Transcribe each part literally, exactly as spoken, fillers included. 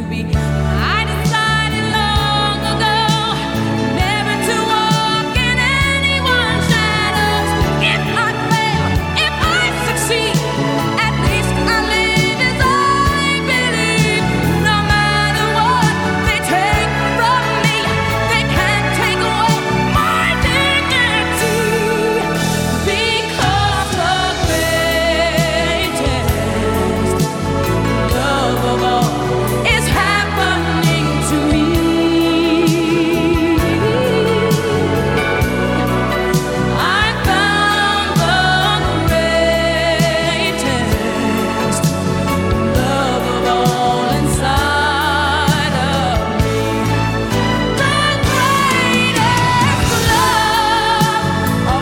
be. I decided long ago never to walk in anyone's shadows. If I fail, if I succeed, at least I live as I believe. No matter what they take from me, they can't take away my dignity. Because the greatest love of all is happening to me. I found the greatest love of all inside of me. The greatest love of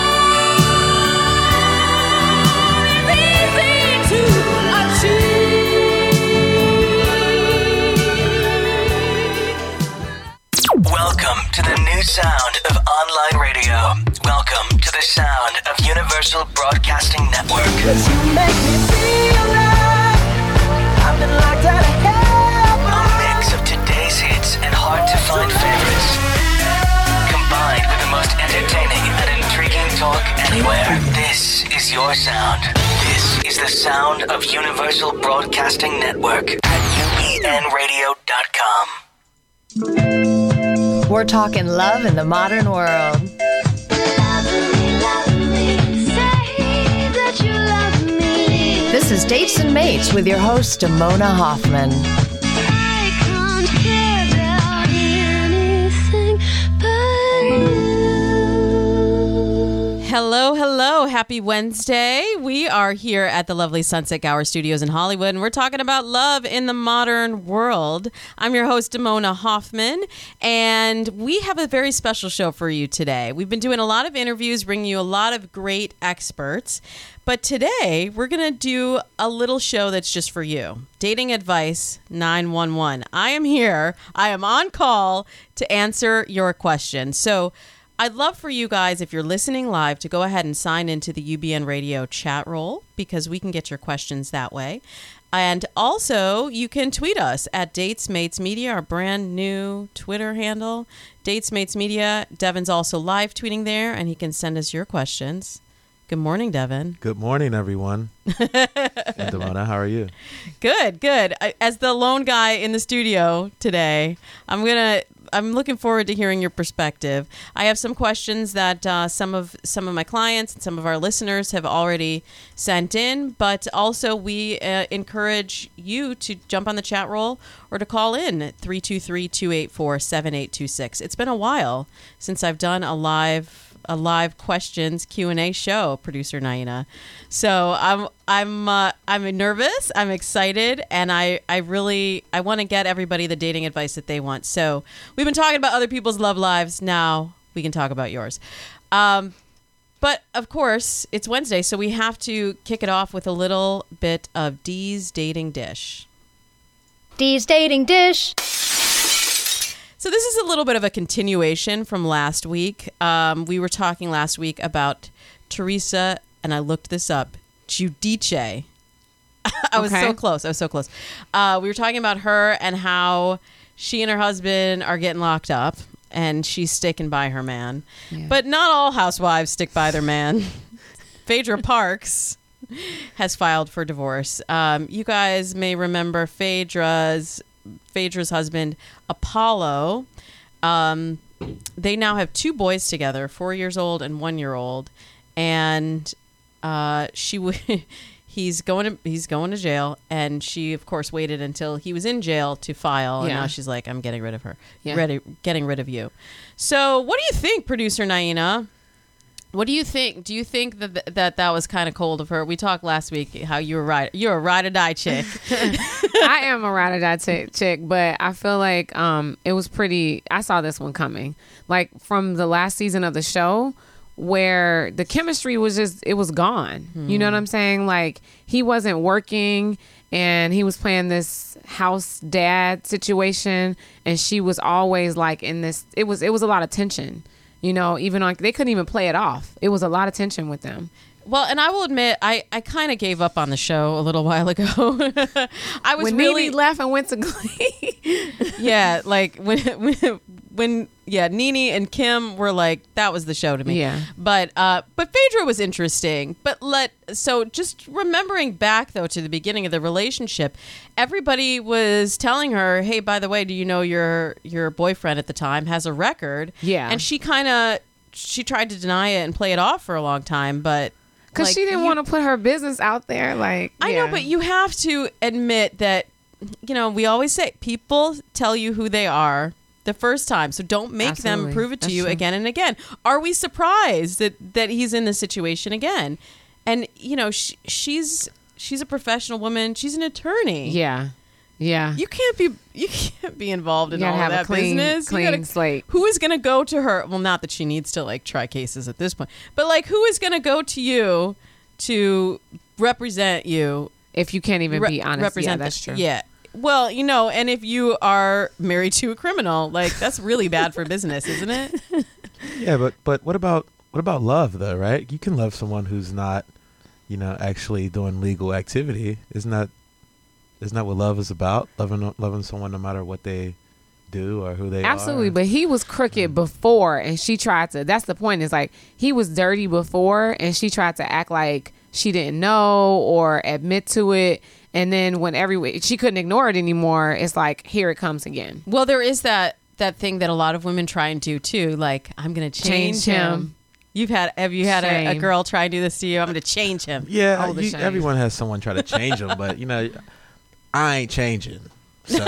all is easy to achieve. Welcome to the new sound of online radio. Welcome to the sound of Universal Broadcasting Network. You make me feel like I've been locked out of heaven. A mix of today's hits and hard-to-find favorites, combined with the most entertaining and intriguing talk anywhere. This is your sound. This is the sound of Universal Broadcasting Network at U B N radio dot com. We're talking love in the modern world. This is Dates and Mates with your host, Damona Hoffman. Hello, hello. Happy Wednesday. We are here at the lovely Sunset Gower Studios in Hollywood, and we're talking about love in the modern world. I'm your host, Damona Hoffman, and we have a very special show for you today. We've been doing a lot of interviews, bringing you a lot of great experts, but today we're going to do a little show that's just for you. Dating Advice nine one one. I am here. I am on call to answer your questions. So I'd love for you guys, if you're listening live, to go ahead and sign into the U B N Radio chat roll because we can get your questions that way. And also, you can tweet us at DatesMatesMedia, our brand new Twitter handle. DatesMatesMedia. Devin's also live tweeting there, and he can send us your questions. Good morning, Devin. Good morning, everyone. And Damona, how are you? Good, good. I- As the lone guy in the studio today, I'm gonna. I'm looking forward to hearing your perspective. I have some questions that uh, some of some of my clients and some of our listeners have already sent in, but also we uh, encourage you to jump on the chat roll or to call in at three two three, two eight four, seven eight two six. It's been a while since I've done a live a live questions Q and A show, producer Naina. So I'm I'm uh, I'm nervous, I'm excited, and I I really I want to get everybody the dating advice that they want. So we've been talking about other people's love lives. Now we can talk about yours. Um, but of course, it's Wednesday, so we have to kick it off with a little bit of Dee's Dating Dish. Dee's Dating Dish. So this is a little bit of a continuation from last week. Um, we were talking last week about Teresa, and I looked this up, Giudice. I was Okay. so close. I was so close. Uh, we were talking about her and how she and her husband are getting locked up, and she's sticking by her man. Yeah. But not all housewives stick by their man. Phaedra Parks has filed for divorce. Um, you guys may remember Phaedra's Phaedra's husband, Apollo. Um, they now have two boys together, four years old and one year old, and uh, she w- he's going to he's going to jail, and she of course waited until he was in jail to file, and Yeah. now she's like, I'm getting rid of her, Yeah. ready getting rid of you. So what do you think, producer Naina? What do you think? Do you think that th- that that was kind of cold of her? We talked last week how you were right. You're a ride or die chick. I am a ride or die t- chick, but I feel like um, it was pretty. I saw this one coming, like from the last season of the show, where the chemistry was just it was gone. You know what I'm saying? Like he wasn't working, and he was playing this house dad situation, and she was always like in this. It was it was a lot of tension. You know, even on they couldn't even play it off. It was a lot of tension with them. Well, and I will admit, I, I kind of gave up on the show a little while ago. I was when really Nene left and went to Glee. yeah, like when, when when yeah, Nene and Kim were like, that was the show to me. Yeah. But uh, but Phaedra was interesting. But let so just remembering back though to the beginning of the relationship, everybody was telling her, hey, by the way, do you know your your boyfriend at the time has a record? Yeah. And she kind of she tried to deny it and play it off for a long time, but. Because Like, she didn't you- want to put her business out there. Like, I yeah. know, but you have to admit that, you know, we always say people tell you who they are the first time. So don't make Absolutely. them prove it to That's you true. again and again. Are we surprised that, that he's in this situation again? And, you know, sh- she's she's a professional woman. She's an attorney. Yeah. Yeah. You can't be you can't be involved in You all gotta of have that a clean- business. You clean gotta- slate. Who is going to go to her? Well, not that she needs to like try cases at this point, but like who is going to go to you to represent you? If you can't even Re- be honest. Yeah, represent that's the- true. Yeah. Well, you know, and if you are married to a criminal, like that's really bad for business, isn't it? Yeah, but but what about what about love though, right? You can love someone who's not, you know, actually doing legal activity. Isn't that isn't that what love is about? Loving loving someone no matter what they do or who they Absolutely, are. but he was crooked before, and she tried to. That's the point. Is like he was dirty before, and she tried to act like she didn't know or admit to it. And then when every she couldn't ignore it anymore, it's like here it comes again. Well, there is that that thing that a lot of women try and do too. Like, I'm going to change, Change him. him. You've had have you had a, a Shame. girl try and do this to you? I'm going to change him. Yeah, Oh, the you- shame. everyone has someone try to change them, but you know, I ain't changing. So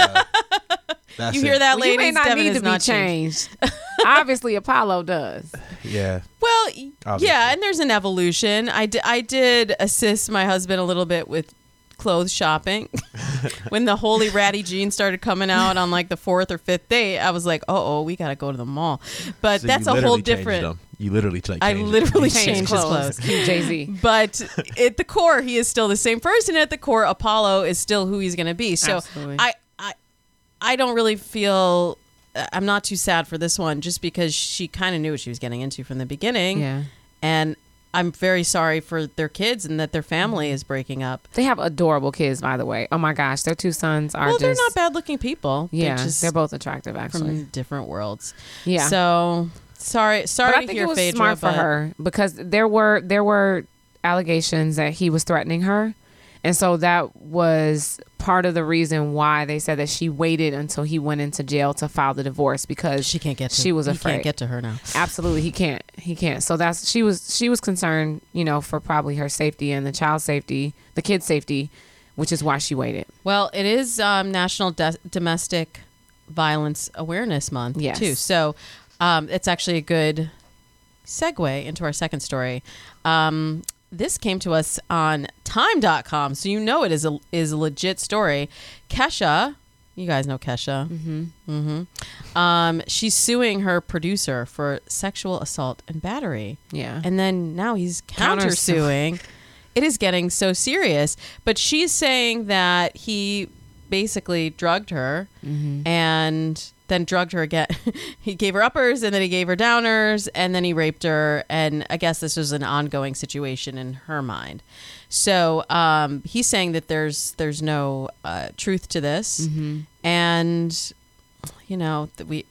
that's You hear it. that, Well, you ladies? may not Devin need has to be not changed. changed. Obviously, Apollo does. Yeah. Well, y- Obviously. yeah, and there's an evolution. I, di- I did assist my husband a little bit with clothes shopping. When the holy ratty jeans started coming out on like the fourth or fifth day, I was like, oh, oh, we got to go to the mall. But So that's you a whole literally changed different. them. You literally like I changed them. literally Change changed his clothes. Jay Z. But at the core, he is still the same person. At the core, Apollo is still who he's going to be. So Absolutely. I, I, I don't really feel. I'm not too sad for this one, just because she kind of knew what she was getting into from the beginning. Yeah. And I'm very sorry for their kids and that their family is breaking up. They have adorable kids, by the way. Oh my gosh, their two sons are Well, just. they're not bad-looking people. Yeah, they're, just they're both attractive, actually. from different worlds. Yeah. So sorry, sorry but I to think hear it was Phaedra, smart for but- her because there were there were allegations that he was threatening her, and so that was part of the reason why they said that she waited until he went into jail to file the divorce because She can't get. To, she was he afraid. Can't get to her now. Absolutely, he can't. He can't. So that's she was she was concerned, you know, for probably her safety and the child's safety, the kid's safety, which is why she waited. Well, it is um, National De- Domestic Violence Awareness Month Yes. too. So um, it's actually a good segue into our second story. Um, this came to us on time dot com, so you know it is a is a legit story. Kesha, you guys know Kesha. Mm-hmm. Mm-hmm. Um, she's suing her producer for sexual assault and battery. Yeah. And then now he's Counter- countersuing. It is getting so serious. But she's saying that he basically drugged her and then drugged her again. He gave her uppers and then he gave her downers and then he raped her. And I guess this was an ongoing situation in her mind. So um, he's saying that there's there's no uh, truth to this. And, you know, that we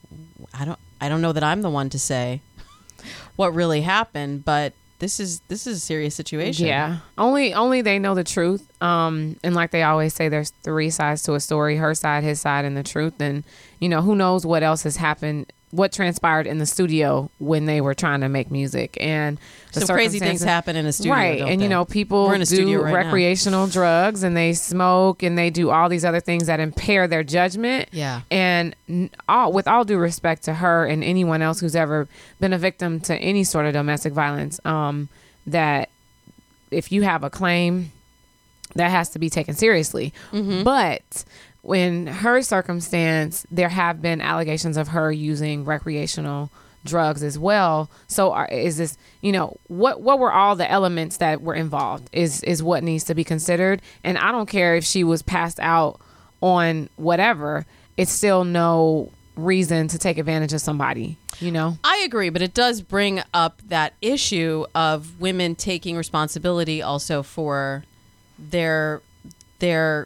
I don't I don't know that I'm the one to say what really happened, but this is this is a serious situation. Yeah. Only only they know the truth. Um, and like they always say, there's three sides to a story: her side, his side, and the truth. And you know, who knows what else has happened, what transpired in the studio when they were trying to make music, and the Some crazy things circumstances- happen in a studio, right? don't And you they? know, people We're in a studio do right now. recreational drugs, and they smoke, and they do all these other things that impair their judgment. Yeah. And n- all, with all due respect to her and anyone else who's ever been a victim to any sort of domestic violence, um, that if you have a claim, that has to be taken seriously. Mm-hmm. But in her circumstance, there have been allegations of her using recreational drugs as well. So are, is this, you know, what what were all the elements that were involved is is what needs to be considered. And I don't care if she was passed out on whatever, it's still no reason to take advantage of somebody, you know? I agree, but it does bring up that issue of women taking responsibility also for their their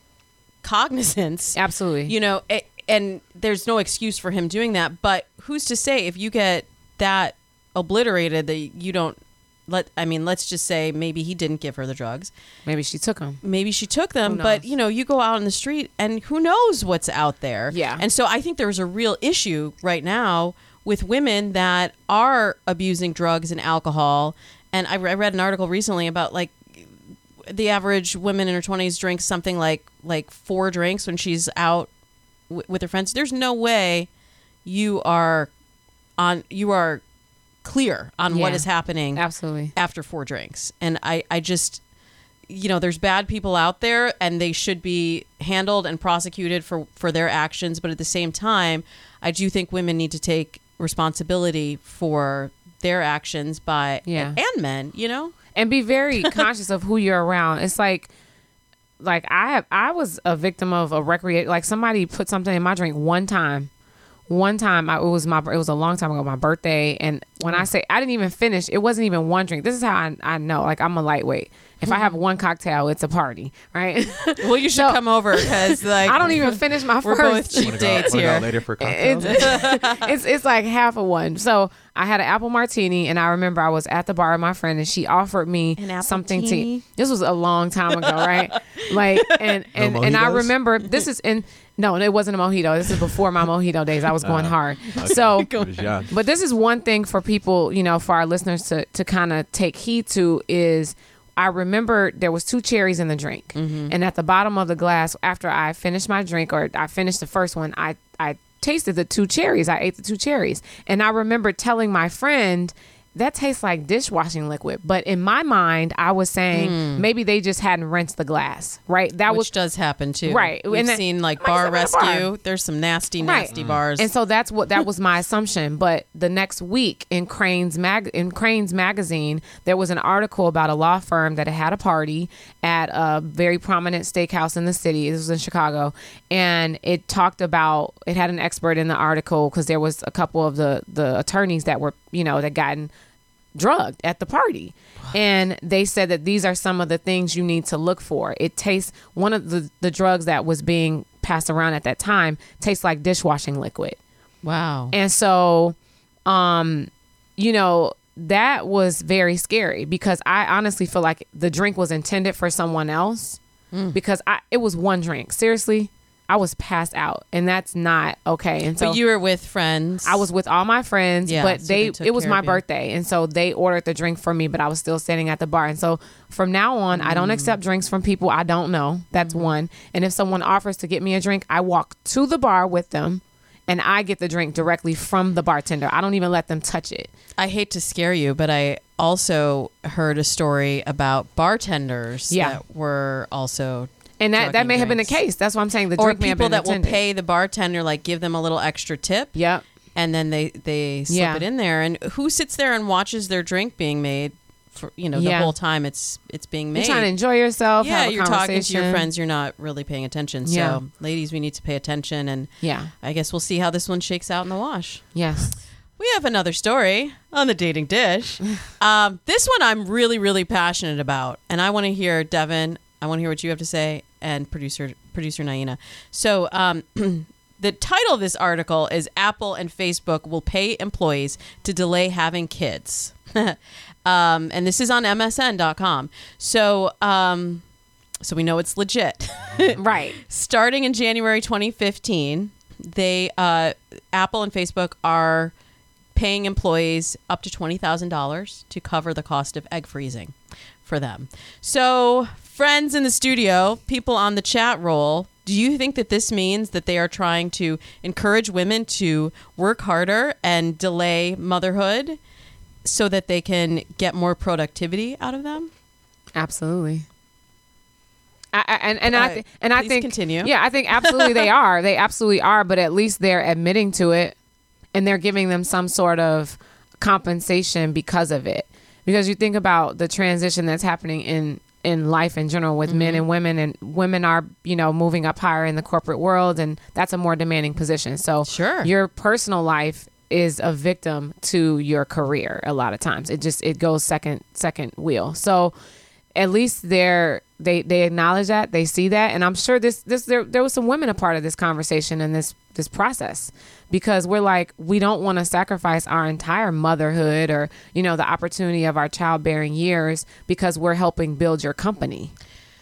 cognizance. Absolutely. You know, it, and there's no excuse for him doing that, but who's to say if you get that obliterated that you don't let I mean, let's just say maybe he didn't give her the drugs. Maybe she took them. Maybe she took them, Who but knows? you know, you go out on the street and who knows what's out there. Yeah. And so I think there's a real issue right now with women that are abusing drugs and alcohol. And I, I read an article recently about like the average woman in her twenties drinks something like like four drinks when she's out w- with her friends. There's no way you are on you are clear on what Yeah. is happening Absolutely. after four drinks. And I, I just, you know, there's bad people out there and they should be handled and prosecuted for, for their actions. But at the same time, I do think women need to take responsibility for their actions by, Yeah. and men, you know? And be very conscious of who you're around. It's like, like I have, I was a victim of a recreation. Like somebody put something in my drink one time. One time, I, it was my it was a long time ago, my birthday, and when I say I didn't even finish, it wasn't even one drink. This is how I, I know, like I'm a lightweight. If I have one cocktail, it's a party, right? Well, you should So- come over because like I don't even finish my we're both first. cheap Wanna go- dates wanna go here. out later for cocktails. It's, it's it's like half of one. So I had an apple martini, and I remember I was at the bar with my friend, and she offered me An apple something teeny? to. This was a long time ago, right? Like, and and, and I mojitos? remember this is in. No, it wasn't a mojito. This is before my mojito days. I was going hard. So, It was young. but this is one thing for people, you know, for our listeners to to kind of take heed to is. I remember there was two cherries in the drink, and at the bottom of the glass, after I finished my drink or I finished the first one, I I tasted the two cherries. I ate the two cherries, and I remember telling my friend that tastes like dishwashing liquid. But in my mind, I was saying maybe they just hadn't rinsed the glass, right? That Which was does happen too. Right. We've And that- seen like Like Bar some at a bar. Rescue. There's some nasty, nasty bars. And so that's what that was my assumption. But the next week in Crane's mag in Crane's magazine, there was an article about a law firm that had a party at a very prominent steakhouse in the city. This was in Chicago, and it talked about it had an expert in the article because there was a couple of the the attorneys that were you know that gotten drugged at the party. And they said that these are some of the things you need to look for. It tastes, one of the, the drugs that was being passed around at that time tastes like dishwashing liquid. wow. And so, um, you know, that was very scary because I honestly feel like the drink was intended for someone else because I, it was one drink. Seriously, I was passed out, and that's not okay. And so But you were with friends. I was with all my friends, Yeah, but so they, they took it was care my of you. birthday, and so they ordered the drink for me, but I was still standing at the bar. And so from now on, I Mm. don't accept drinks from people I don't know. That's Mm-hmm. one. And if someone offers to get me a drink, I walk to the bar with them, and I get the drink directly from the bartender. I don't even let them touch it. I hate to scare you, but I also heard a story about bartenders Yeah. that were also And that, that drugging may have been the drinks. case. That's why I'm saying the or drink may have people been that will intended. pay the bartender, like give them a little extra tip, Yep. and then they they slip Yeah. it in there. And who sits there and watches their drink being made for you know the Yeah. whole time it's it's being made? You're trying to enjoy yourself. yeah, have a you're talking to your conversation. friends. You're not really paying attention. So, Yeah. ladies, we need to pay attention. And Yeah. I guess we'll see how this one shakes out in the wash. Yes. We have another story on the dating dish. um, this one I'm really, really passionate about, and I want to hear Devin. I want to hear what you have to say, and producer producer Naina. So, um, the title of this article is "Apple and Facebook will pay employees to delay having kids," um, and this is on M S N dot com. So, um, so we know it's legit. Right. Starting in January twenty fifteen, they uh, Apple and Facebook are paying employees up to twenty thousand dollars to cover the cost of egg freezing for them. So, friends in the studio, people on the chat roll, do you think that this means that they are trying to encourage women to work harder and delay motherhood so that they can get more productivity out of them? Absolutely. I, I, and and Uh, I th- and I please think continue. Yeah, I think absolutely they are. They absolutely are. But at least they're admitting to it, and they're giving them some sort of compensation because of it. Because you think about the transition that's happening in in life in general with men and women, and women are, you know, moving up higher in the corporate world, and that's a more demanding position. So Sure. your personal life is a victim to your career a lot of times. It just, it goes second, second wheel. So at least they're, they, they acknowledge that, they see that. And I'm sure this, this, there, there was some women a part of this conversation and this, this process, because we're like, we don't want to sacrifice our entire motherhood or, you know, the opportunity of our childbearing years because we're helping build your company.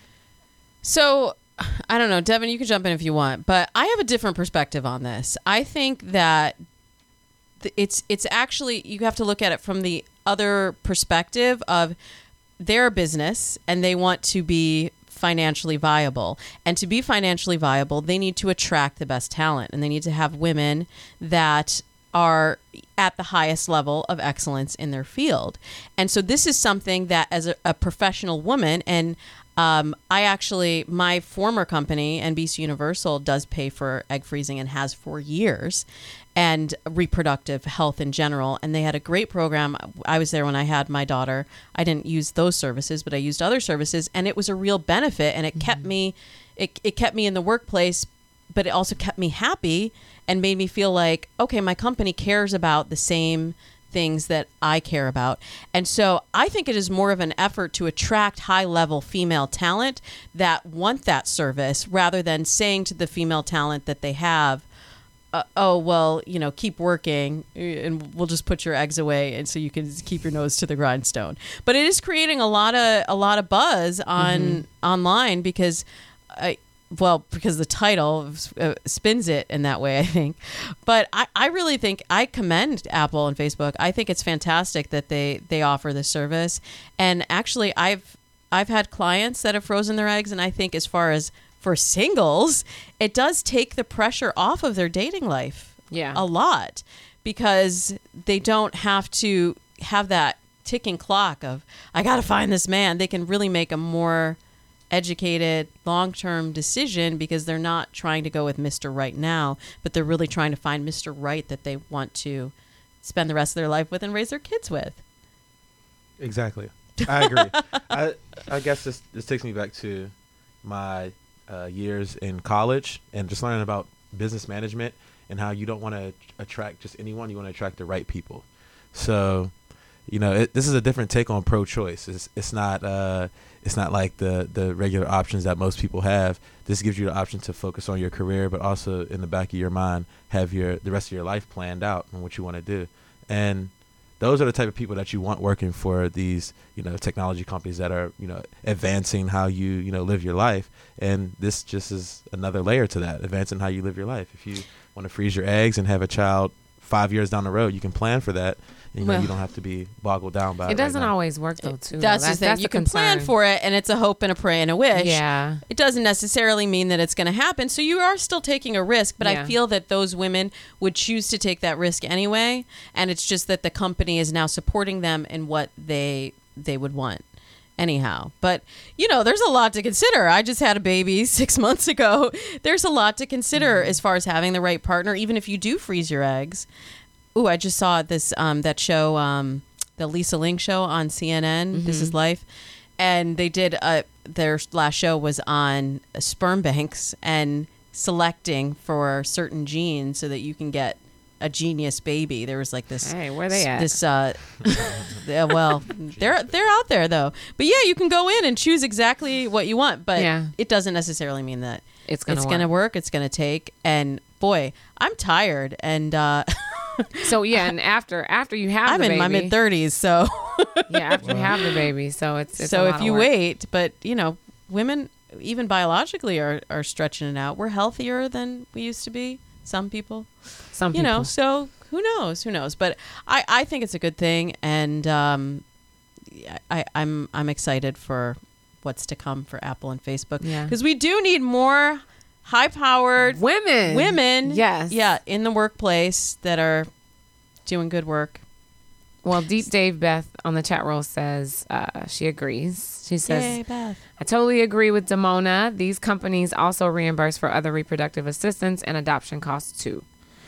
So, I don't know, Devin, you can jump in if you want, but I have a different perspective on this. I think that th- it's it's actually, you have to look at it from the other perspective of their business and they want to be financially viable. And to be financially viable, they need to attract the best talent, and they need to have women that are at the highest level of excellence in their field. And so this is something that as a, a professional woman, and um, I actually, my former company, N B C Universal, does pay for egg freezing and has for years, and reproductive health in general. And they had a great program. I was there when I had my daughter. I didn't use those services, but I used other services, and it was a real benefit. And it mm-hmm. kept me, it, it kept me in the workplace, but it also kept me happy and made me feel like, okay, my company cares about the same things that I care about. And so I think it is more of an effort to attract high-level female talent that want that service, rather than saying to the female talent that they have, uh, oh, well, you know, keep working and we'll just put your eggs away and so you can keep your nose to the grindstone. But it is creating a lot of a lot of buzz on mm-hmm. online because I Well, because the title uh, spins it in that way, I think. But I, I really think I commend Apple and Facebook. I think it's fantastic that they, they offer this service. And actually, I've I've had clients that have frozen their eggs. And I think as far as for singles, it does take the pressure off of their dating life yeah. a lot, because they don't have to have that ticking clock of, I got to find this man. They can really make a more educated long-term decision, because they're not trying to go with Mister Right now, but they're really trying to find Mister Right that they want to spend the rest of their life with and raise their kids with. Exactly. I agree. I I guess this this takes me back to my uh, years in college and just learning about business management and how you don't want to attract just anyone. You want to attract the right people. So, you know, it, this is a different take on pro-choice. It's it's not uh, it's not like the the regular options that most people have. This gives you the option to focus on your career, but also in the back of your mind have your the rest of your life planned out and what you want to do. And those are the type of people that you want working for these, you know, technology companies that are, you know, advancing how you, you know, live your life. And this just is another layer to that, advancing how you live your life. If you want to freeze your eggs and have a child five years down the road, you can plan for that. And, you, Well, know, you don't have to be boggled down by it. It doesn't right now. always work though, too. That's though. the thing. That's You the can plan concern. for it, and it's a hope and a pray and a wish. Yeah. It doesn't necessarily mean that it's going to happen. So you are still taking a risk, but Yeah. I feel that those women would choose to take that risk anyway, and it's just that the company is now supporting them in what they they would want. Anyhow, but you know, there's a lot to consider. I just had a baby six months ago. There's a lot to consider Mm-hmm. as far as having the right partner, even if you do freeze your eggs. Ooh, I just saw this um, that show, um, the Lisa Ling show on C N N. Mm-hmm. This is Life, and they did a, their last show was on sperm banks and selecting for certain genes so that you can get a genius baby. There was like this. Hey, where they at? This, uh, yeah, well, they're they're out there though. But yeah, you can go in and choose exactly what you want. But Yeah. it doesn't necessarily mean that It's gonna it's work. gonna work. It's gonna take. And boy, I'm tired. And uh, So yeah, and after after you have I'm the in baby, my mid thirties, so yeah, after you have the baby, so it's, it's a so lot if of you work. wait, but you know, women even biologically are are stretching it out. We're healthier than we used to be. Some people. some you people. know, so who knows? Who knows? But I, I think it's a good thing, and um, I, I'm I'm excited for what's to come for Apple and Facebook. Yeah. because we do need more high-powered women, women. yes, yeah, in the workplace that are doing good work. Well, Deep Dave Beth on the chat roll says uh, she agrees. She says, Yay, Beth. I totally agree with Damona. These companies also reimburse for other reproductive assistance and adoption costs too.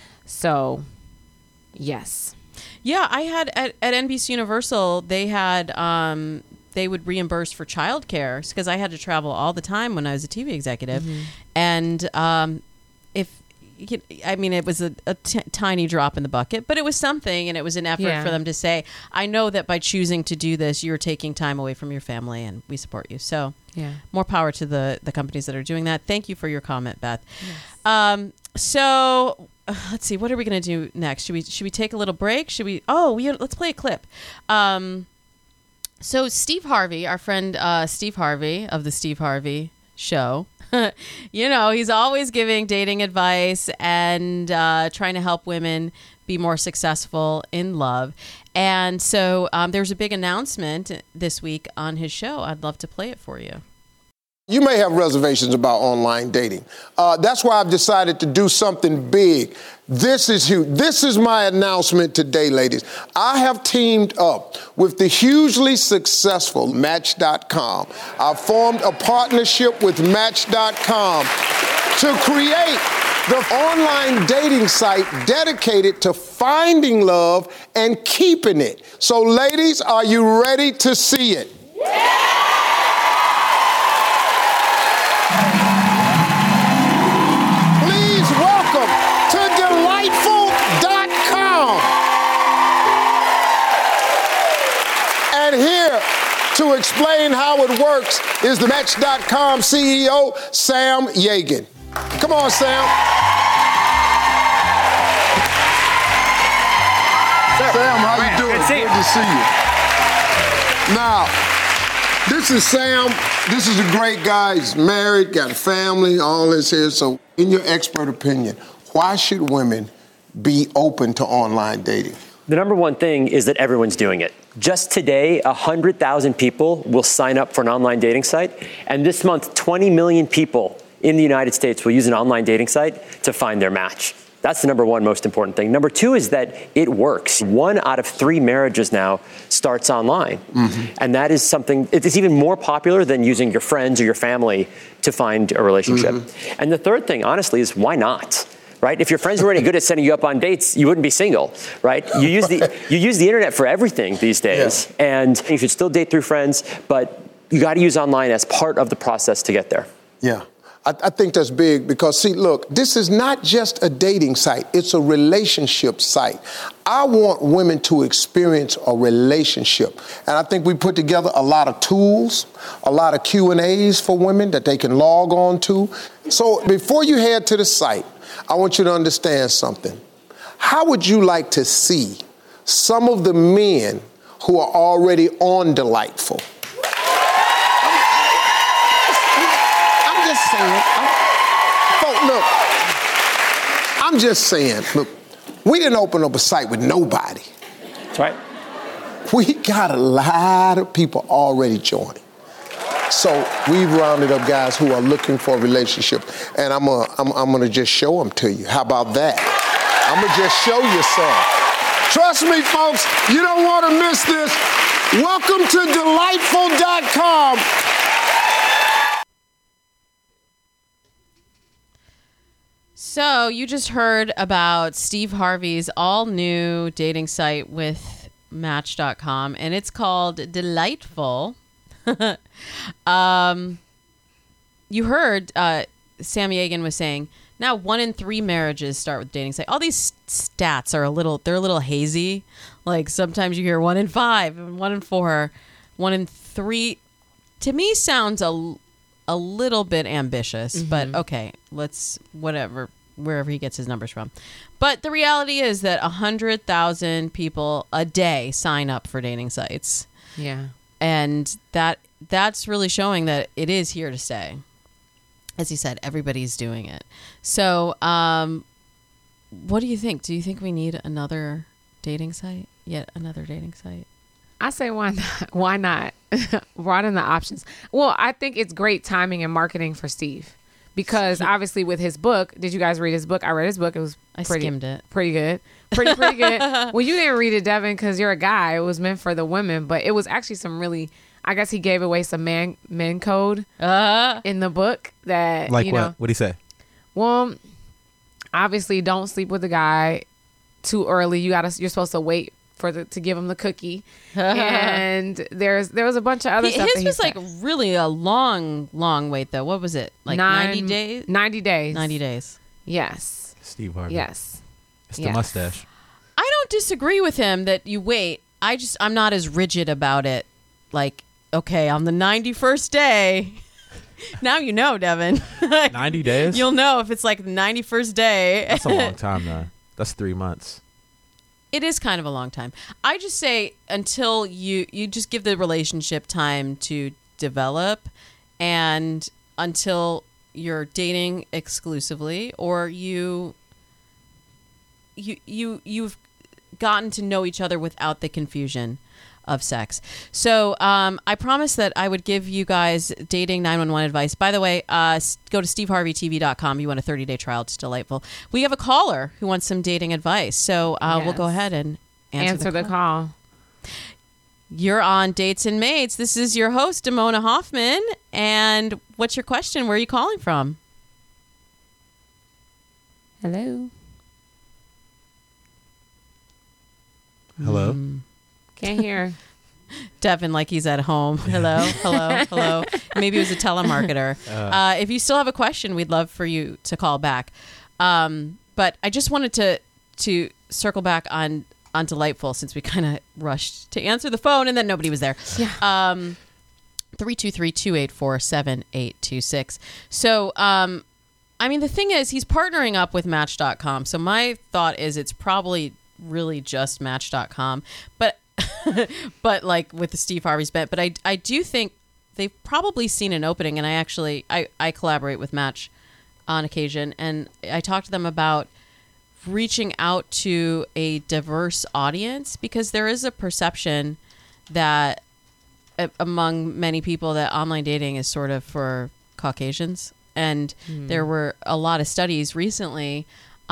So, yes. Yeah, I had at, at N B C Universal, they had um, they would reimburse for childcare because I had to travel all the time when I was a T V executive, Mm-hmm. and um, if you- I mean, it was a, a t- tiny drop in the bucket, but it was something, and it was an effort Yeah. for them to say, I know that by choosing to do this, you're taking time away from your family, and we support you. So Yeah. more power to the, the companies that are doing that. Thank you for your comment, Beth. Um, so uh, let's see, what are we going to do next? Should we should we take a little break? Should we? Oh, we let's play a clip. Um, so Steve Harvey, our friend uh, Steve Harvey of the Steve Harvey Show. You know, he's always giving dating advice and uh, trying to help women be more successful in love. And so um, there's a big announcement this week on his show. I'd love to play it for you. You may have reservations about online dating. Uh, that's why I've decided to do something big. This is huge. This is my announcement today, ladies. I have teamed up with the hugely successful Match dot com. I've formed a partnership with Match dot com to create the online dating site dedicated to finding love and keeping it. So, ladies, are you ready to see it? Please welcome to delightful dot com. And here to explain how it works is the Match dot com C E O, Sam Yegan. Come on, Sam. Sam, how you doing? Good to see you. Good to see you. Now, this is Sam. This is a great guy. He's married, got a family, all this here. So, in your expert opinion, why should women be open to online dating? The number one thing is that everyone's doing it. Just today, one hundred thousand people will sign up for an online dating site. And this month, twenty million people in the United States will use an online dating site to find their match. That's the number one most important thing. Number two is that it works. One out of three marriages now starts online. Mm-hmm. And that is something, it's even more popular than using your friends or your family to find a relationship. Mm-hmm. And the third thing, honestly, is why not? Right? If your friends were already good at setting you up on dates, you wouldn't be single, right? You use the you use the internet for everything these days. Yeah. And you should still date through friends, but you got to use online as part of the process to get there. Yeah. I, I think that's big because, see, look, this is not just a dating site. It's a relationship site. I want women to experience a relationship. And I think we put together a lot of tools, a lot of Q and A's for women that they can log on to. So before you head to the site, I want you to understand something. How would you like to see some of the men who are already on Delightful? I'm just saying. I'm, folks, look, I'm just saying, look, we didn't open up a site with nobody. That's right. We got a lot of people already joining. So we've rounded up guys who are looking for a relationship, and I'm gonna, I'm, I'm gonna just show them to you. How about that? I'm gonna just show you some. Trust me, folks, you don't want to miss this. Welcome to delightful dot com. So you just heard about Steve Harvey's all-new dating site with Match dot com, and it's called Delightful. um, you heard uh, Sam Yegan was saying now one in three marriages start with dating site. All these stats are a little they're a little hazy. Like sometimes you hear one in five, and one in four, one in three. To me, sounds a a little bit ambitious, mm-hmm. but okay, let's whatever wherever he gets his numbers from. But the reality is that a hundred thousand people a day sign up for dating sites. Yeah. And that that's really showing that it is here to stay. As he said, everybody's doing it. So, um, what do you think? Do you think we need another dating site? Yet another dating site? I say why not? Why not? Broaden the options. Well, I think it's great timing and marketing for Steve. Because obviously with his book, did you guys read his book? I read his book. It was I pretty, skimmed it. Pretty good. Pretty, pretty good. Well, you didn't read it, Devin, because you're a guy. It was meant for the women. But it was actually some really, I guess he gave away some man men code uh, in the book that, like you what? know. What did he say? Well, obviously don't sleep with a guy too early. You gotta, you're supposed to wait for the to give him the cookie, and there's there was a bunch of other He- stuff. his that he was said. like really a long, long wait though. What was it? Like Nine- ninety days? ninety days. ninety days. Yes. Steve Harvey. Yes. It's the Yes. mustache. I don't disagree with him that you wait. I just I'm not as rigid about it. Like, okay, on the ninety-first day. Now you know, Devin. ninety days? You'll know if it's like the ninety-first day. That's a long time, though. That's three months. It is kind of a long time. I just say until you you just give the relationship time to develop, and until you're dating exclusively, or you you you you've gotten to know each other without the confusion of sex. So um, I promised that I would give you guys dating nine one one advice. By the way, uh, s- go to steve harvey t v dot com. You want a thirty-day trial. It's delightful. We have a caller who wants some dating advice. So uh, we'll go Yes. ahead and answer, Answer the call. You're on Dates and Mates. This is your host, Damona Hoffman. And what's your question? Where are you calling from? Hello. Hello? Can't hear. Devin, like he's at home. Hello, hello, hello. Maybe it was a telemarketer. Uh, if you still have a question, we'd love for you to call back. Um, but I just wanted to to circle back on on Delightful, since we kind of rushed to answer the phone and then nobody was there. Yeah. Um, three two three, two eight four, seven eight two six. So, um, I mean, the thing is, he's partnering up with Match dot com. So my thought is it's probably really just Match dot com. But but like with the Steve Harvey's bet. But I, I do think they've probably seen an opening. And I actually, I, I collaborate with Match on occasion. And I talked to them about reaching out to a diverse audience, because there is a perception that a- among many people that online dating is sort of for Caucasians. And there were a lot of studies recently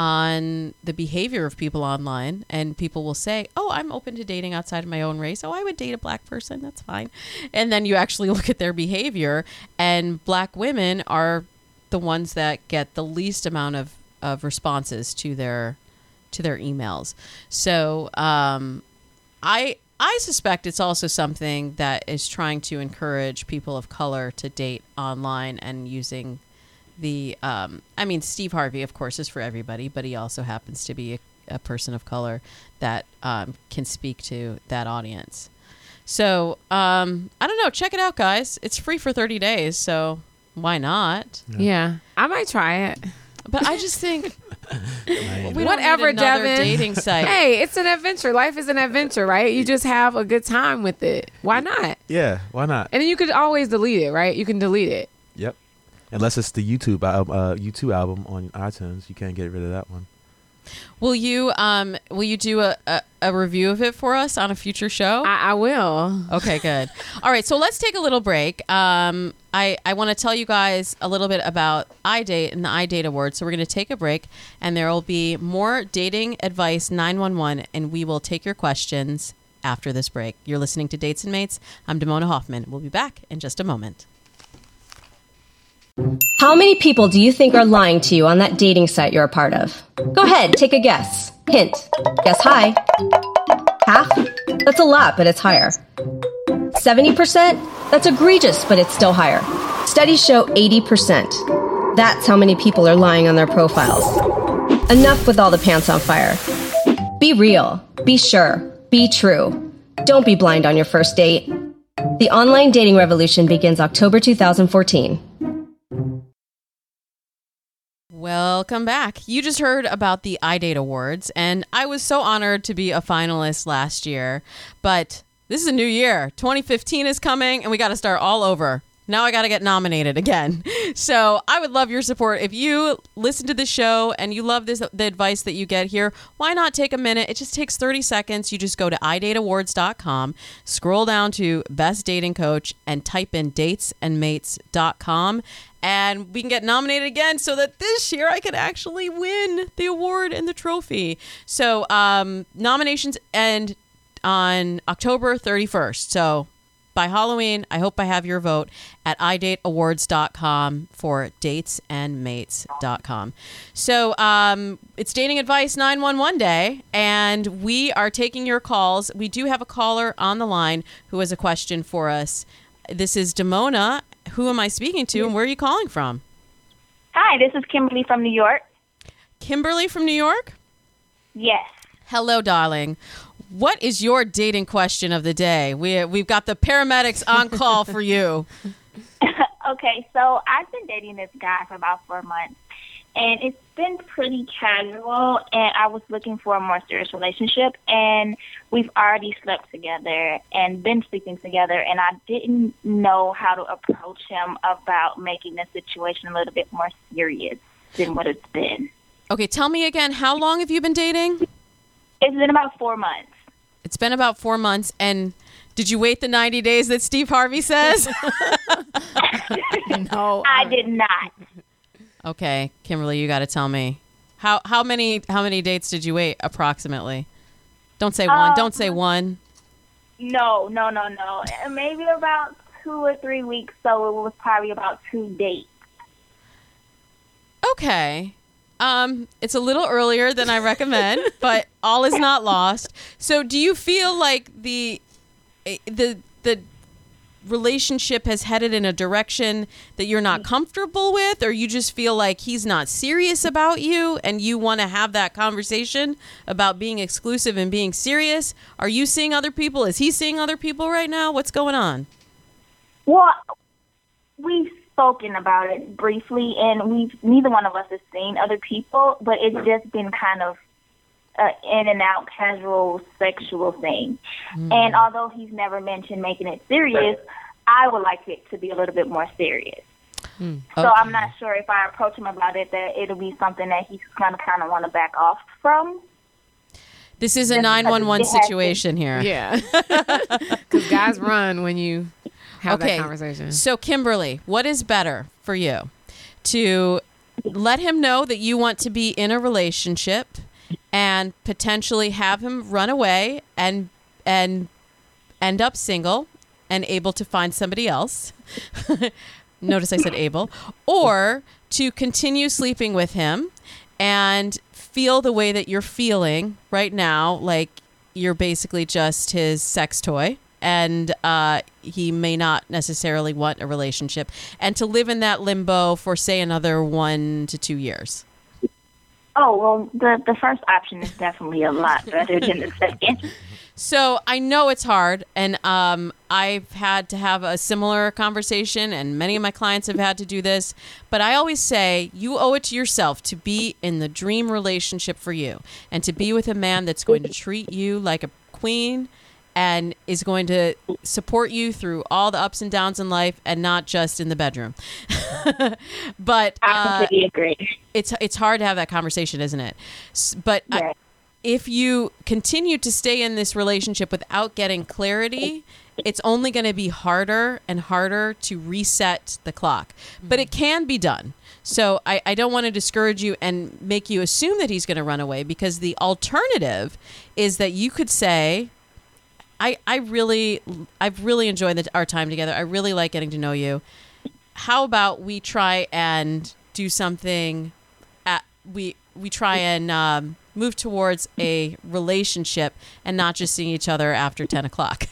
on the behavior of people online, and people will say, oh, I'm open to dating outside of my own race. Oh, I would date a black person. That's fine. And then you actually look at their behavior, and black women are the ones that get the least amount of, of responses to their to their emails. So um, I I suspect it's also something that is trying to encourage people of color to date online, and using the um, I mean, Steve Harvey, of course, is for everybody, but he also happens to be a, a person of color that um, can speak to that audience. So um, I don't know. Check it out, guys. It's free for thirty days, so why not? Yeah. I might try it. But I just think we don't Whatever, need another Devin. dating site. Hey, it's an adventure. Life is an adventure, right? You just have a good time with it. Why not? Yeah, why not? And then you could always delete it, right? You can delete it. Yep. Unless it's the YouTube album, uh, U two album on iTunes, you can't get rid of that one. Will you um will you do a, a, a review of it for us on a future show? I, I will. Okay, good. All right, so let's take a little break. Um, I, I want to tell you guys a little bit about iDate and the iDate Awards. So we're going to take a break, and there will be more Dating Advice nine one one, and we will take your questions after this break. You're listening to Dates and Mates. I'm Damona Hoffman. We'll be back in just a moment. How many people do you think are lying to you on that dating site you're a part of? Go ahead, take a guess. Hint. Guess high. Half? That's a lot, but it's higher. seventy percent? That's egregious, but it's still higher. Studies show eighty percent. That's how many people are lying on their profiles. Enough with all the pants on fire. Be real. Be sure. Be true. Don't be blind on your first date. The online dating revolution begins October two thousand fourteen. Welcome back. You just heard about the iDate Awards, and I was so honored to be a finalist last year. But this is a new year. twenty fifteen is coming, and we got to start all over. Now I got to get nominated again. So I would love your support. If you listen to the show and you love this, the advice that you get here, why not take a minute? It just takes thirty seconds. You just go to i date awards dot com, scroll down to Best Dating Coach, and type in dates and mates dot com. And we can get nominated again, so that this year I could actually win the award and the trophy. So um, nominations end on October thirty-first. So by Halloween, I hope I have your vote at i date awards dot com for dates and mates dot com. So um, it's Dating Advice nine one one Day, and we are taking your calls. We do have a caller on the line who has a question for us. This is Damona. Who am I speaking to, and where are you calling from? Hi, this is Kimberly from New York. Kimberly from New York? Yes. Hello, darling. What is your dating question of the day? We, we've got the paramedics on call for you. Okay, so I've been dating this guy for about four months, and it's been pretty casual, and I was looking for a more serious relationship, and we've already slept together and been sleeping together, and I didn't know how to approach him about making the situation a little bit more serious than what it's been. Okay, tell me again, how long have you been dating? It's been about four months. It's been about four months, and did you wait the ninety days that Steve Harvey says? No, I did not. Okay, Kimberly, you got to tell me. How how many how many dates did you wait approximately? Don't say one. Um, Don't say one. No, no, no, no. Maybe about two or three weeks, so it was probably about two dates. Okay. Um, it's a little earlier than I recommend, but all is not lost. So, do you feel like the the the relationship has headed in a direction that you're not comfortable with, or you just feel like he's not serious about you and you want to have that conversation about being exclusive and being serious? Are you seeing other people? Is he seeing other people right now? What's going on? Well, we've spoken about it briefly, and we've neither one of us has seen other people, but it's just been kind of uh, in and out casual sexual thing. Mm. And although he's never mentioned making it serious, I would like it to be a little bit more serious. Mm. So okay. I'm not sure if I approach him about it that it'll be something that he's going to kind of want to back off from. This is a nine one one situation here. Yeah. Because guys run when you have okay. that conversation. So, Kimberly, what is better for you? To let him know that you want to be in a relationship and potentially have him run away and and end up single and able to find somebody else. Notice I said able. Or to continue sleeping with him and feel the way that you're feeling right now, like you're basically just his sex toy, and uh, he may not necessarily want a relationship, and to live in that limbo for, say, another one to two years. Oh, well, the, the first option is definitely a lot better than the second. So I know it's hard, and um, I've had to have a similar conversation, and many of my clients have had to do this, but I always say you owe it to yourself to be in the dream relationship for you, and to be with a man that's going to treat you like a queen and is going to support you through all the ups and downs in life, and not just in the bedroom. But uh, I completely agree. It's it's hard to have that conversation, isn't it? But yeah. I, if you continue to stay in this relationship without getting clarity, it's only going to be harder and harder to reset the clock. But it can be done. So I, I don't want to discourage you and make you assume that he's going to run away, because the alternative is that you could say, I, I really, I've really enjoyed the, our time together. I really like getting to know you. How about we try and do something, at, we, we try and um, move towards a relationship and not just seeing each other after ten o'clock.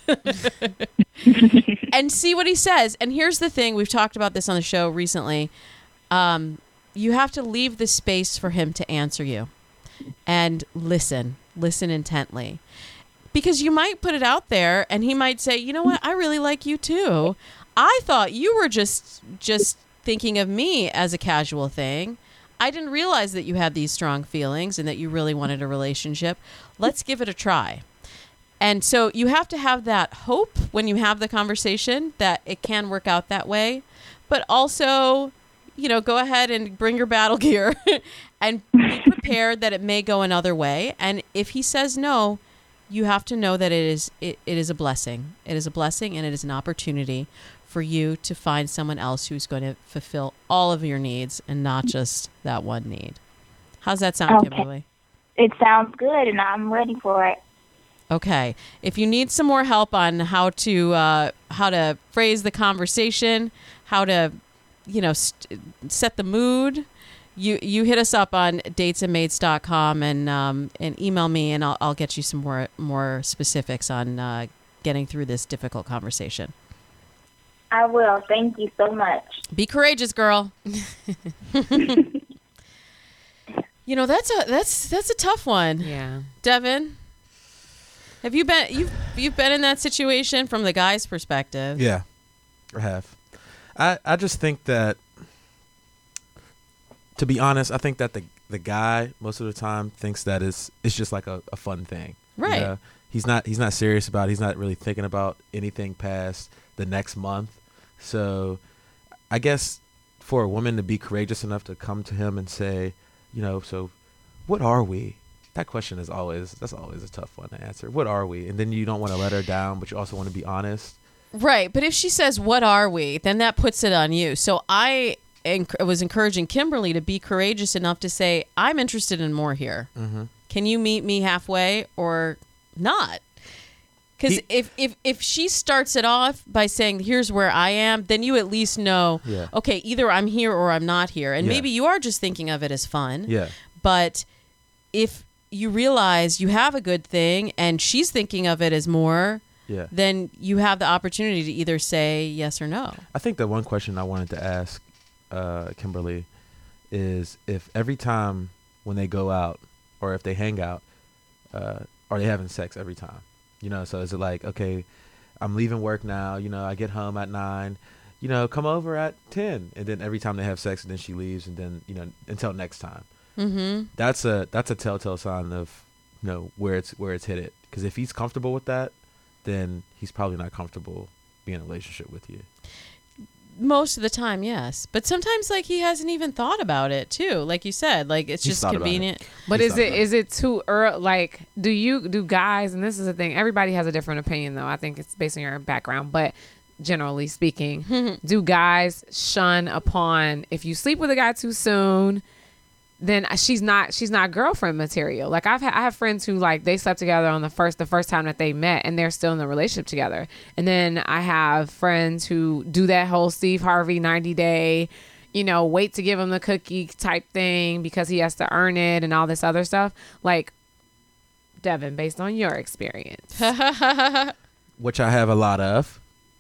And see what he says. And here's the thing. We've talked about this on the show recently. Um, you have to leave the space for him to answer you, and listen, listen intently. Because you might put it out there and he might say, you know what, I really like you too. I thought you were just just thinking of me as a casual thing. I didn't realize that you had these strong feelings and that you really wanted a relationship. Let's give it a try. And so you have to have that hope when you have the conversation that it can work out that way. But also, you know, go ahead and bring your battle gear and be prepared that it may go another way. And if he says no, you have to know that it is it, it is a blessing. It is a blessing, and it is an opportunity for you to find someone else who's going to fulfill all of your needs and not just that one need. How's that sound, Okay. Kimberly? It sounds good, and I'm ready for it. Okay. If you need some more help on how to uh, how to phrase the conversation, how to, you know, st- set the mood, you you hit us up on dates and mates dot com and um, and email me, and I'll I'll get you some more more specifics on uh, getting through this difficult conversation. I will. Thank you so much. Be courageous, girl. You know, that's a that's that's a tough one. Yeah. Devin, have you been you've you've been in that situation from the guy's perspective? Yeah, I have. I I just think that, to be honest, I think that the the guy most of the time thinks that it's it's just like a, a fun thing. Right. You know? He's not he's not serious about it. He's not really thinking about anything past the next month. So I guess for a woman to be courageous enough to come to him and say, you know, so what are we? That question is always, that's always a tough one to answer. What are we? And then you don't want to let her down, but you also want to be honest. Right. But if she says, what are we? Then that puts it on you. So I enc- was encouraging Kimberly to be courageous enough to say, I'm interested in more here. Mm-hmm. Can you meet me halfway or not? Because He- if, if, if she starts it off by saying, here's where I am, then you at least know, Yeah. okay, either I'm here or I'm not here. And Yeah. maybe you are just thinking of it as fun. Yeah. But if you realize you have a good thing and she's thinking of it as more, Yeah. then you have the opportunity to either say yes or no. I think the one question I wanted to ask uh, Kimberly is if every time when they go out or if they hang out, uh, are they having sex every time? You know, so is it like, okay, I'm leaving work now, you know, I get home at nine, you know, come over at ten. And then every time they have sex and then she leaves and then, you know, until next time. Mm-hmm. That's a that's a telltale sign of, you know, where it's where it's hit it. Because if he's comfortable with that, then he's probably not comfortable being in a relationship with you. Most of the time, yes. But sometimes, like, he hasn't even thought about it, too. Like you said, like, it's He's just thought about it. convenient. But He's is not it right. is it too early? Like, do you do guys? And this is the thing. Everybody has a different opinion, though. I think it's based on your background, but generally speaking, do guys shun upon if you sleep with a guy too soon? Then she's not she's not girlfriend material. Like I've ha- I have friends who like they slept together on the first the first time that they met and they're still in the relationship together. And then I have friends who do that whole Steve Harvey ninety day, you know, wait to give him the cookie type thing because he has to earn it and all this other stuff. Like, Devin, based on your experience, Which I have a lot of.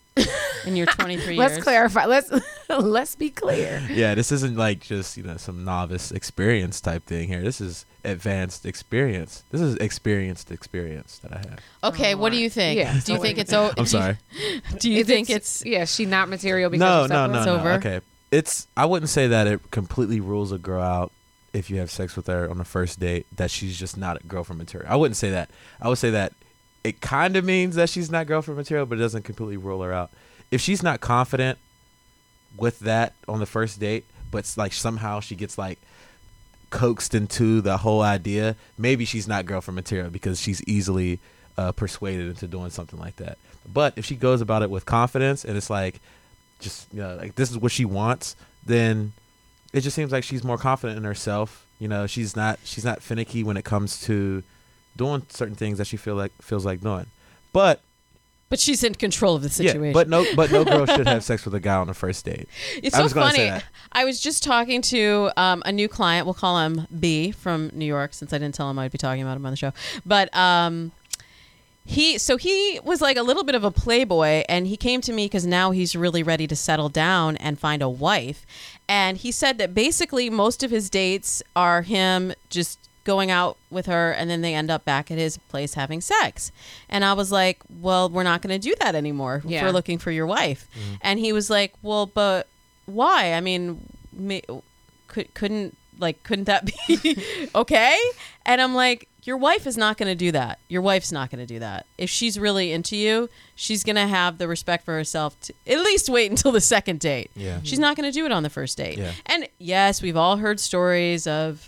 In your twenty-three let's years. clarify. Let's let's be clear. Yeah, this isn't like just, you know, some novice experience type thing here. This is advanced experience. This is experienced experience that I have. Okay, what do you think? Yeah, do so you what think do you it's over? I'm sorry. Do you Is think it- it's yeah? She not material because No, you no, slept no, with no. her? over? Okay. It's, I wouldn't say that it completely rules a girl out if you have sex with her on the first date, that she's just not a girlfriend material. I wouldn't say that. I would say that it kind of means that she's not girlfriend material, but it doesn't completely rule her out. If she's not confident with that on the first date, but it's like somehow she gets like coaxed into the whole idea, maybe she's not girlfriend material because she's easily uh, persuaded into doing something like that. But if she goes about it with confidence and it's like, just, you know, like this is what she wants, then it just seems like she's more confident in herself. You know, she's not she's not finicky when it comes to doing certain things that she feel like feels like doing. But But she's in control of the situation. yeah, but no, but no girl should have sex with a guy on the first date. It's I so was gonna say funny. that. I was just talking to um, a new client. We'll call him B from New York, since I didn't tell him I'd be talking about him on the show. But um, he, so he was like a little bit of a playboy, and he came to me because now he's really ready to settle down and find a wife. And he said that basically most of his dates are him just going out with her, and then they end up back at his place having sex. And I was like, well, we're not going to do that anymore if Yeah. we're looking for your wife. And he was like, well, but why? I mean, may, could, couldn't like couldn't that be okay? And I'm like, your wife is not going to do that. Your wife's not going to do that. If she's really into you, she's going to have the respect for herself to at least wait until the second date. Yeah. She's not going to do it on the first date. Yeah. And yes, we've all heard stories of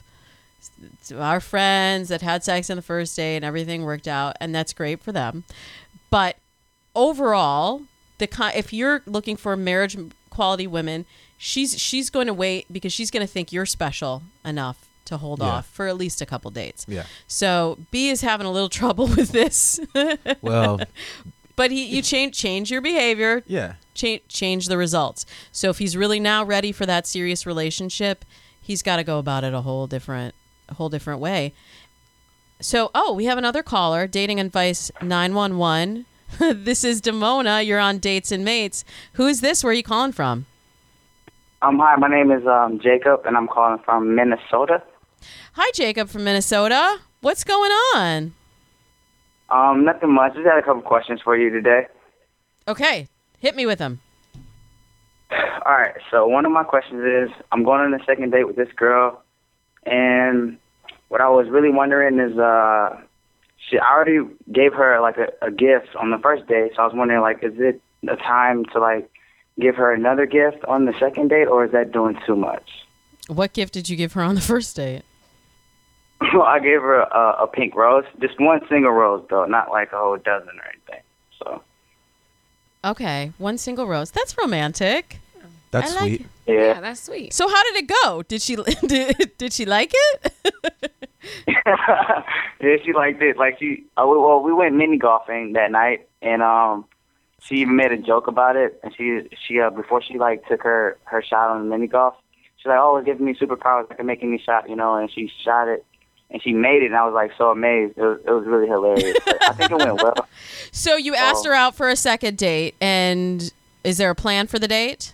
our friends that had sex on the first date and everything worked out, and that's great for them. But overall, the ki- if you're looking for marriage quality women, she's she's going to wait because she's going to think you're special enough to hold Yeah. off for at least a couple dates. Yeah. So B is having a little trouble with this. Well, but he, you change change your behavior. yeah. Change change the results. So if he's really now ready for that serious relationship, he's got to go about it a whole different a whole different way. So, oh, we have another caller, Dating Advice nine one one. This is Damona. You're on Dates and Mates. Who is this? Where are you calling from? Um, hi, my name is um, Jacob, and I'm calling from Minnesota. Hi, Jacob from Minnesota. What's going on? Um, nothing much. Just had a couple questions for you today. Okay, hit me with them. All right, so one of my questions is, I'm going on a second date with this girl, and what I was really wondering is, uh, she I already gave her like a, a gift on the first date, so I was wondering, like, is it a time to like give her another gift on the second date, or is that doing too much? What gift did you give her on the first date? Well, I gave her a, a pink rose, just one single rose though, not like a whole dozen or anything. So. Okay, one single rose. That's romantic. That's I like sweet. it. Yeah. Yeah, that's sweet. So how did it go? Did she did, did she like it? Yeah, she liked it. Like she, uh, we, well, we went mini golfing that night, and um, she even made a joke about it. And she, she, uh, before she like took her her shot on the mini golf, she's like, "Oh, it's giving me superpowers. I can make any shot, you know." And she shot it, and she made it, and I was like so amazed. It was, it was really hilarious. But I think it went well. So you asked So- her out for a second date, and is there a plan for the date?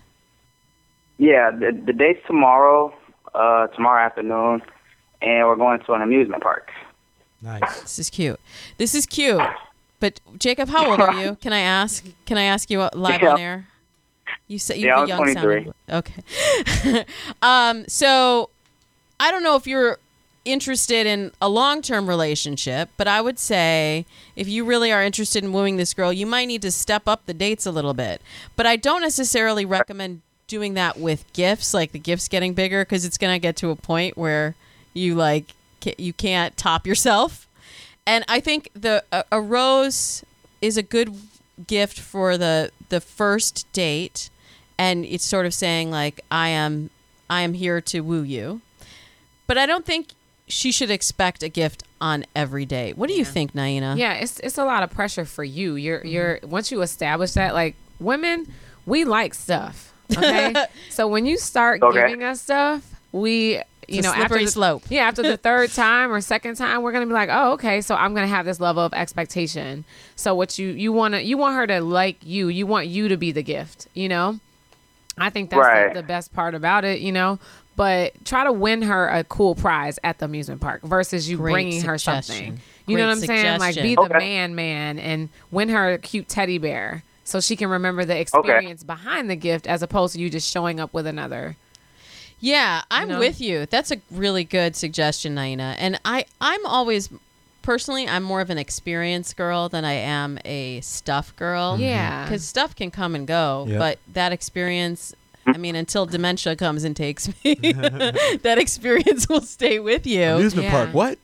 Yeah, the, the date's tomorrow, uh, tomorrow afternoon, and we're going to an amusement park. Nice. This is cute. This is cute. But Jacob, how old are you? Can I ask? Can I ask you uh, live Yeah. on air? You said you Yeah, have I'm a young twenty-three. sound. Okay. um. So I don't know if you're interested in a long-term relationship, but I would say if you really are interested in wooing this girl, you might need to step up the dates a little bit. But I don't necessarily recommend doing that with gifts, like the gifts getting bigger, because it's going to get to a point where you like ca- you can't top yourself. And I think the a, a rose is a good gift for the the first date, and it's sort of saying like I am I am here to woo you. But I don't think she should expect a gift on every date. What do you think, Naina? Yeah, it's it's a lot of pressure for you. You're you're once you establish that, like women, we like stuff. Okay, so when you start Okay. giving us stuff, we you a know after slippery the, slope. Yeah, after the third time or second time, we're gonna be like, oh, okay, so I'm gonna have this level of expectation. So what you you want to you want her to like you. You want you to be the gift. You know, I think that's Right. the, the best part about it. You know. But try to win her a cool prize at the amusement park versus you Great bringing her suggestion. something. You know Great what I'm saying? Like be suggestion. the Okay. man man and win her a cute teddy bear so she can remember the experience behind the gift as opposed to you just showing up with another. Yeah, I'm know? with you. That's a really good suggestion, Naina. And I, I'm always, personally, I'm more of an experience girl than I am a stuff girl. Yeah. Because stuff can come and go, Yep. but that experience, I mean, until dementia comes and takes me, that experience will stay with you. Amusement Yeah. park. What?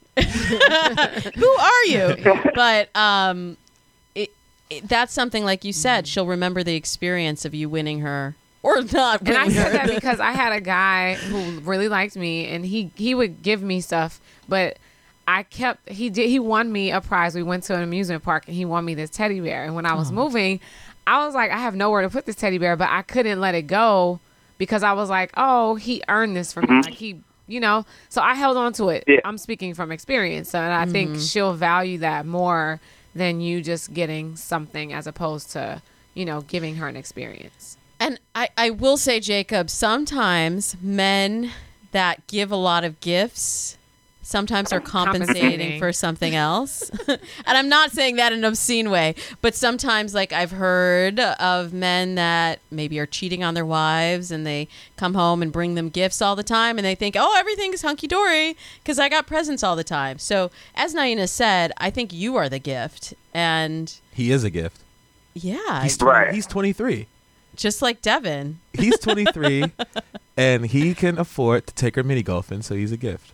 Who are you? But um, it, it, that's something, like you said, she'll remember the experience of you winning her or not And winning I said her. that because I had a guy who really liked me and he, he would give me stuff, but I kept, he did, he won me a prize. We went to an amusement park and he won me this teddy bear. And when I was moving, I was like, I have nowhere to put this teddy bear, but I couldn't let it go because I was like, oh, he earned this for me. Like he, you know, so I held on to it. Yeah. I'm speaking from experience. And I think she'll value that more than you just getting something as opposed to, you know, giving her an experience. And I, I will say, Jacob, sometimes men that give a lot of gifts sometimes are compensating Compensating. for something else. And I'm not saying that in an obscene way, but sometimes, like, I've heard of men that maybe are cheating on their wives and they come home and bring them gifts all the time and they think, oh, everything's hunky-dory because I got presents all the time. So as Naina said, I think you are the gift. And He is a gift. yeah, He's Right. twenty, he's twenty-three. just like Devin. He's twenty-three, and he can afford to take her mini golfing, so he's a gift.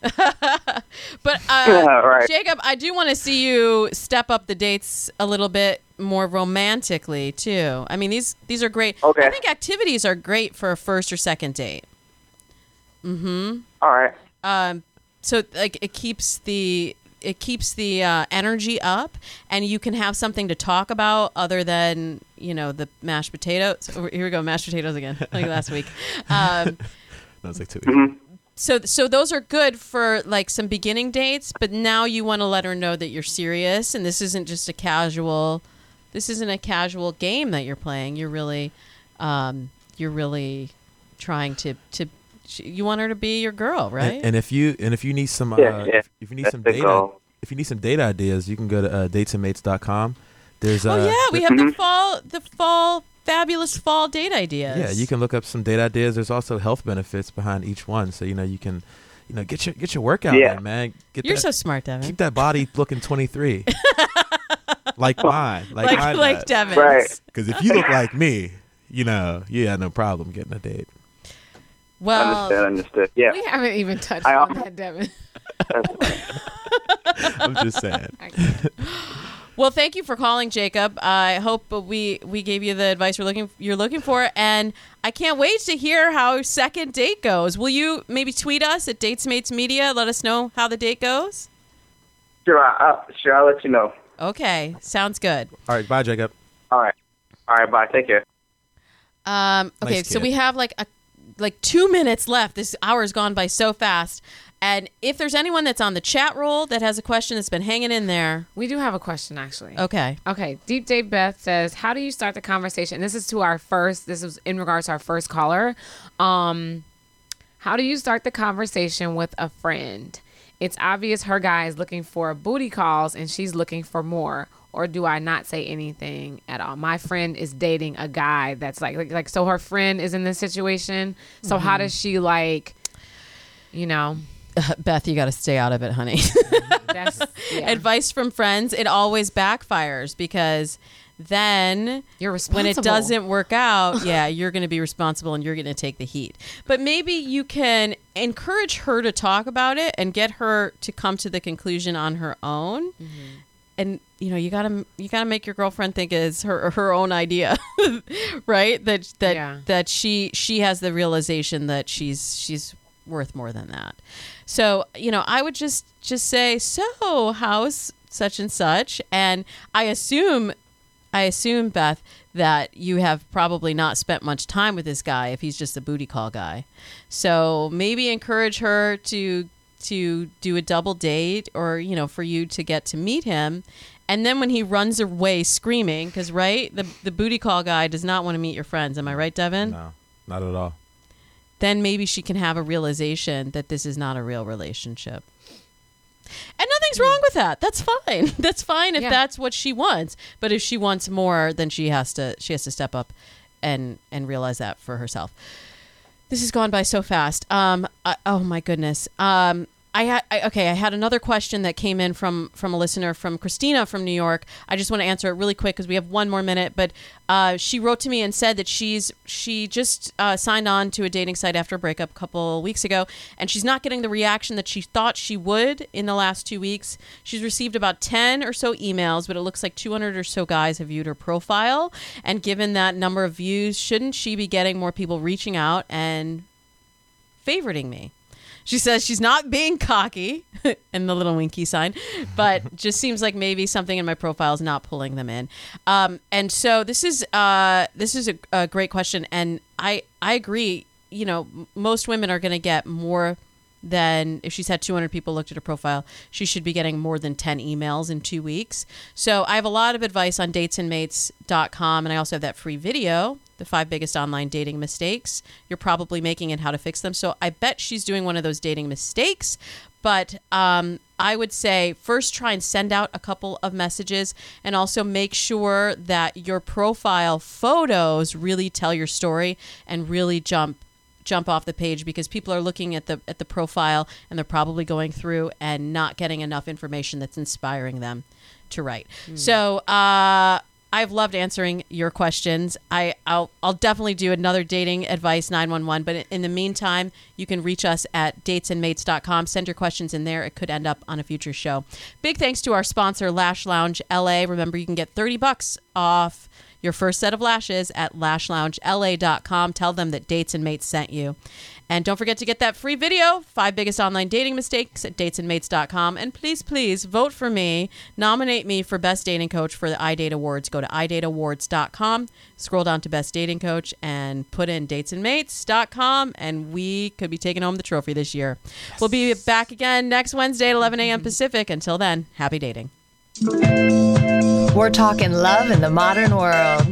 But uh, Yeah, right. Jacob, I do want to see you step up the dates a little bit more romantically too. I mean, these these are great. Okay. I think activities are great for a first or second date. Mm-hmm. All right. um, so like it keeps the it keeps the uh, energy up, and you can have something to talk about other than you know the mashed potatoes. Oh, here we go, mashed potatoes again, like last week. Um, That was like two weeks. Mm-hmm. So, so those are good for like some beginning dates, but now you want to let her know that you're serious, and this isn't just a casual. This isn't a casual game that you're playing. You're really, um, you're really trying to to. You want her to be your girl, right? And, and if you and if you need some, uh, Yeah, yeah. If, if you need That's some the data, goal. if you need some data ideas, you can go to uh, dates and mates dot com. There's uh, oh yeah, we th- have the fall, the fall, fabulous fall date ideas. Yeah, you can look up some date ideas. There's also health benefits behind each one, so you know you can, you know, get your get your workout Yeah. in, man. Get You're that, so smart, Devin. keep that body looking twenty-three, like mine, like, like mine like does. Devin's. Right. Because if you look like me, you know, you had no problem getting a date. Well, Understood, understood. Yeah. We haven't even touched I- on that, Devin. I'm just saying. I can't. Well, thank you for calling, Jacob. I hope we we gave you the advice you're looking you're looking for, and I can't wait to hear how second date goes. Will you maybe tweet us at Datesmates Media? Let us know how the date goes. Sure, I, I, sure, I'll let you know. Okay, sounds good. All right, bye, Jacob. All right. All right, bye. Take care. Um, okay, Nice so kid. we have like a like two minutes left. This hour's gone by so fast. And if there's anyone that's on the chat roll that has a question that's been hanging in there, We do have a question, actually. okay. Okay, Deep Dave Beth says, "How do you start the conversation?" This is to our first. This is in regards to our first caller. Um, how do you start the conversation with a friend? It's obvious her guy is looking for booty calls and she's looking for more. Or do I not say anything at all? My friend is dating a guy that's like like, like so her friend is in this situation. So how does she like, you know? Beth, you got to stay out of it, honey. That's yeah. Advice from friends, it always backfires because then You're when responsible. it doesn't work out, yeah, you're going to be responsible and you're going to take the heat. But maybe you can encourage her to talk about it and get her to come to the conclusion on her own. Mm-hmm. And you know, you got to you got to make your girlfriend think it's her her own idea, right? That that Yeah. that she she has the realization that she's she's worth more than that. So, you know, I would just just say, so how's such and such? And I assume I assume, Beth, that you have probably not spent much time with this guy if he's just a booty call guy. So maybe encourage her to to do a double date, or, you know, for you to get to meet him. And then when he runs away screaming, because, right, the, the booty call guy does not want to meet your friends. Am I right, Devin? No, not at all. Then maybe she can have a realization that this is not a real relationship. And nothing's wrong with that. That's fine. That's fine if Yeah. that's what she wants. But if she wants more, then she has to she has to step up and and realize that for herself. This has gone by so fast. Um, I, oh my goodness. Um, I had I, okay. I had another question that came in from from a listener, from Christina from New York. I just want to answer it really quick because we have one more minute. But uh, she wrote to me and said that she's she just uh, signed on to a dating site after a breakup a couple weeks ago, and she's not getting the reaction that she thought she would in the last two weeks. She's received about ten or so emails, but it looks like two hundred or so guys have viewed her profile. And given that number of views, shouldn't she be getting more people reaching out and favoriting me? She says she's not being cocky, and the little winky sign, but just seems like maybe something in my profile is not pulling them in. Um, and so this is uh, this is a, a great question, and I I agree. You know, m- most women are going to get more than, if she's had two hundred people looked at her profile, she should be getting more than ten emails in two weeks. So I have a lot of advice on dates and mates dot com, and I also have that free video, the five biggest online dating mistakes you're probably making and how to fix them. So I bet she's doing one of those dating mistakes. But um, I would say first try and send out a couple of messages, and also make sure that your profile photos really tell your story and really jump jump off the page, because people are looking at the at the profile and they're probably going through and not getting enough information that's inspiring them to write. Mm. So uh, I've loved answering your questions. I, I'll, I'll definitely do another dating advice nine one one. But in the meantime, you can reach us at dates and mates dot com. Send your questions in there. It could end up on a future show. Big thanks to our sponsor, Lash Lounge L A. Remember, you can get thirty bucks off your first set of lashes at lash lounge L A dot com. Tell them that Dates and Mates sent you. And don't forget to get that free video, Five Biggest Online Dating Mistakes, at dates and mates dot com. And please, please vote for me. Nominate me for Best Dating Coach for the iDate Awards. Go to i date awards dot com, scroll down to Best Dating Coach, and put in dates and mates dot com, and we could be taking home the trophy this year. Yes. We'll be back again next Wednesday at eleven a.m. Pacific. Until then, happy dating. We're talking love in the modern world.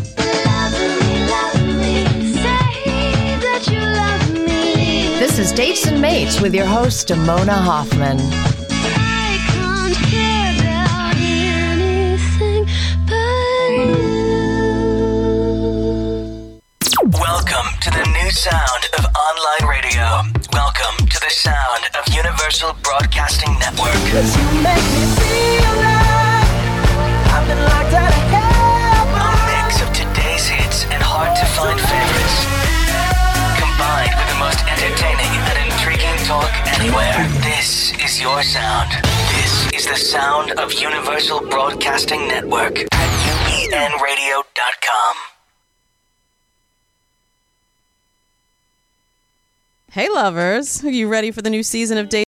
This is Dates and Mates with your host, Mona Hoffman. Welcome to the new sound of online radio. Welcome to the sound of Universal Broadcasting Network. You make me feel like I've been locked out of hell. A mix of today's hits and hard-to-find favorites, combined with the most entertaining and intriguing talk anywhere. This is your sound. This is the sound of Universal Broadcasting Network at U B N radio dot com. Hey, lovers. Are you ready for the new season of Dates